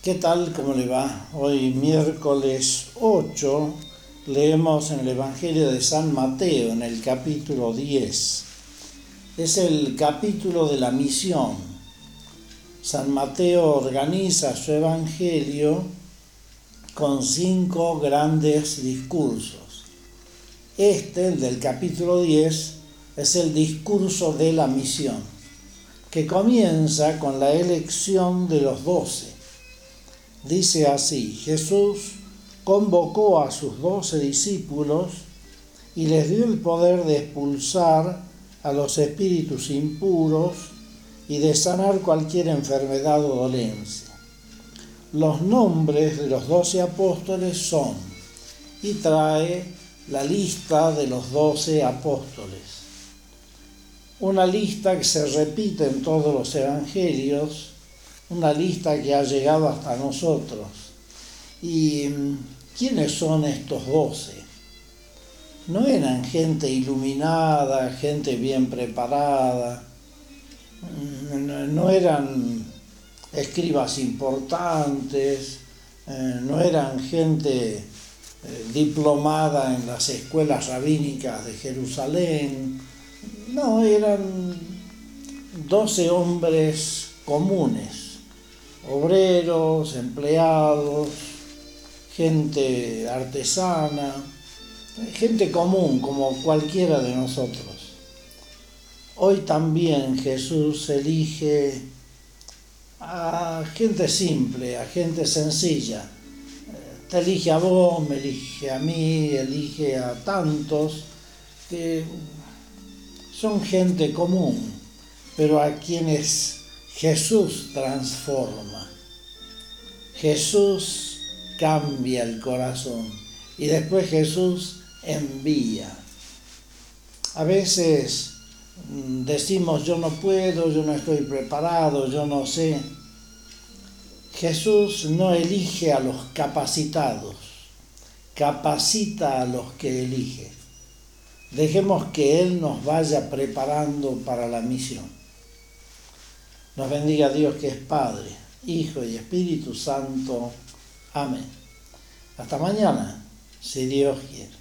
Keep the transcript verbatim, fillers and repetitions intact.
¿Qué tal? ¿Cómo le va? Hoy miércoles ocho leemos en el Evangelio de San Mateo, en el capítulo diez. Es el capítulo de la misión. San Mateo organiza su Evangelio con cinco grandes discursos. Este, el del capítulo diez, es el discurso de la misión, que comienza con la elección de los doce. Dice así: Jesús convocó a sus doce discípulos y les dio el poder de expulsar a los espíritus impuros y de sanar cualquier enfermedad o dolencia. Los nombres de los doce apóstoles son, y trae la lista de los doce apóstoles. Una lista que se repite en todos los evangelios, una lista que ha llegado hasta nosotros. ¿Y quiénes son estos doce? No eran gente iluminada, gente bien preparada, no eran escribas importantes, no eran gente diplomada en las escuelas rabínicas de Jerusalén. No, eran doce hombres comunes, obreros, empleados, gente artesana, gente común como cualquiera de nosotros. Hoy también Jesús elige a gente simple, a gente sencilla. Te elige a vos, me elige a mí, elige a tantos que son gente común, pero a quienes Jesús transforma. Jesús cambia el corazón y después Jesús envía. A veces decimos: yo no puedo, yo no estoy preparado, yo no sé. Jesús no elige a los capacitados, capacita a los que elige. Dejemos que Él nos vaya preparando para la misión. Nos bendiga Dios, que es Padre, Hijo y Espíritu Santo. Amén. Hasta mañana, si Dios quiere.